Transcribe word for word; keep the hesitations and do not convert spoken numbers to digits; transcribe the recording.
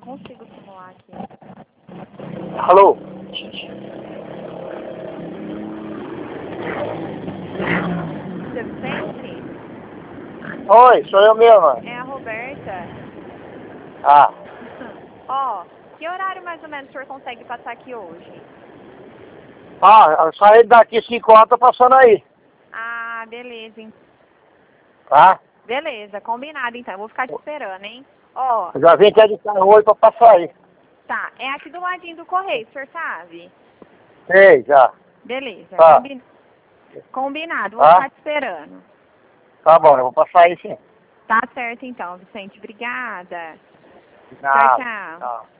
consigo simular aqui. Alô? Seu Vicente? Oi, sou eu mesmo. É a Roberta. Ah, Ó, que horário mais ou menos o senhor consegue passar aqui hoje? ah, eu saí daqui cinco horas, tô passando aí. Ah, beleza. hein. Tá? Beleza, combinado então. Eu vou ficar te esperando, hein? Ó, Eu já vim até de carro hoje pra passar aí. tá. É aqui do ladinho do correio, o senhor sabe? Sei, já. Beleza, Tá. combi... combinado. Vou Tá? ficar te esperando. Tá bom, eu vou passar aí sim. Tá certo então, Vicente. Obrigada. Nada. Tchau, tchau. Tchau.